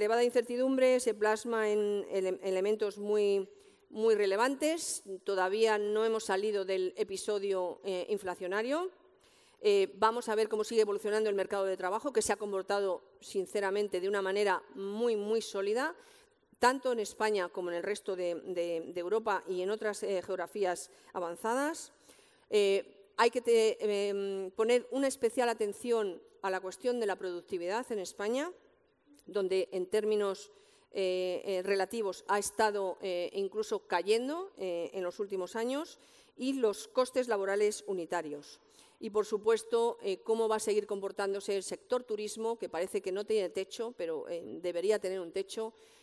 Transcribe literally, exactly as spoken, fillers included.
elevada incertidumbre se plasma en ele- elementos muy, muy relevantes. Todavía no hemos salido del episodio eh, inflacionario. Eh, vamos a ver cómo sigue evolucionando el mercado de trabajo, que se ha comportado, sinceramente, de una manera muy, muy sólida, tanto en España como en el resto de, de, de Europa y en otras eh, geografías avanzadas. Eh, hay que te, eh, poner una especial atención a la cuestión de la productividad en España, donde en términos eh, eh, relativos ha estado eh, incluso cayendo eh, en los últimos años, y los costes laborales unitarios. Y, por supuesto, eh, cómo va a seguir comportándose el sector turismo, que parece que no tiene techo, pero eh, debería tener un techo,